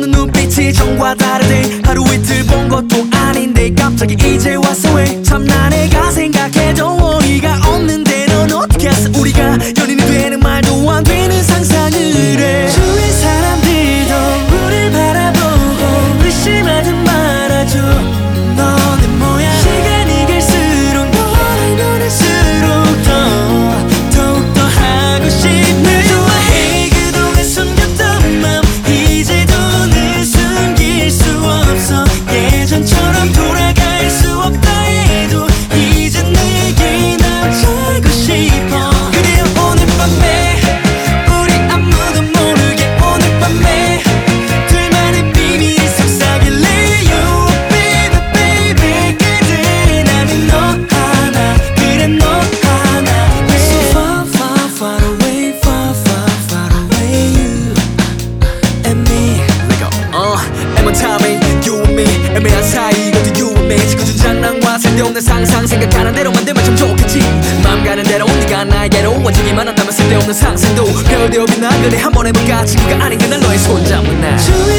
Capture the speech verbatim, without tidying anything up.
보는 눈빛이 전과 다르대. 하루 이틀 본 것도 아닌데 갑자기 이제 와서 왜 참나 내가 생각해도 어이가 없는데 넌 어떻게 했어. 우리가 연인이 되는 말도 안 되는 상상을 해. 주위 사람들도 우릴 바라보고 의심하듯 말아줘. 너는 뭐야. 시간이 갈수록 너를 변할수록 더 더욱더 하고 싶네. 좋아해. 그동안 숨겼던 맘 이제 더는 숨길 수 없어. 예전처럼 돌아갈 수 없다 해도 이제 내게 남자고 싶어. 그래요 오늘 밤에 우리 아무도 모르게 오늘 밤에 둘만의 비밀이 속삭일래요. Baby baby 그대 나는 너 하나 그래 너 하나. So far far far away far far far away you and me. Let go. 어 애먼 타이밍 you and me 애매한 사이 이것도 you and me. 지구준 장난과 쓸데없는 상상 생각하는 대로 만들면 참 좋겠지. 맘 가는 대로 네가 나에게로 원칙이만 한다면 쓸데없는 상상도 별데 없나 그래 한번 해볼까. 친구가 아닌 그날 너의 손 잡는 날.